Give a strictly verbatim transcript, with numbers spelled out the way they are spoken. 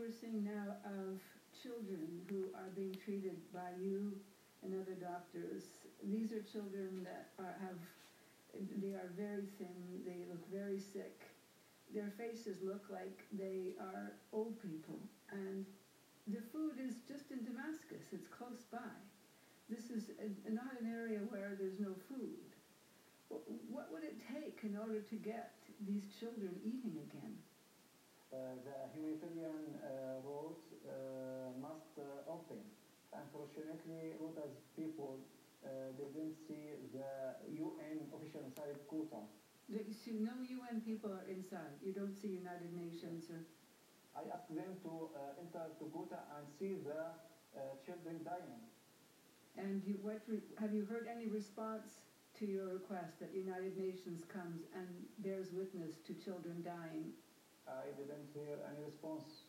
we're seeing now of children who are being treated by you and other doctors. These are children that are, have, they are very thin, they look very sick. Their faces look like they are old people, and the food is just in Damascus. It's close by. This is a, not an area where there's no food. What would it take in order to get these children eating again? Uh, the humanitarian uh, roads uh, must uh, open. Unfortunately, a lot of people uh, they didn't see the U N official inside Ghouta. So no U N people are inside. You don't see United Nations or. I asked them to uh, enter to Ghouta and see the uh, children dying. And you, what re, have you heard any response to your request that United Nations comes and bears witness to children dying? I didn't hear any response.